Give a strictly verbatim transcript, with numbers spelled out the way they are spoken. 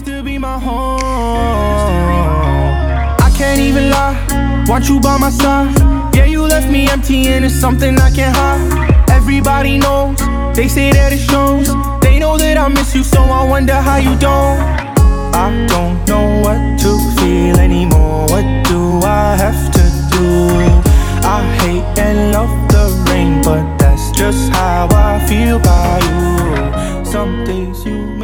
used to be my home. I can't even lie, want you by my side. Yeah, you left me empty and it's something I can't hide. Everybody knows, they say that it shows. They know that I miss you, so I wonder how you don't. I don't know what to feel anymore. What do I have to do? I hate and love the rain, but that's just how I feel by you. Some days you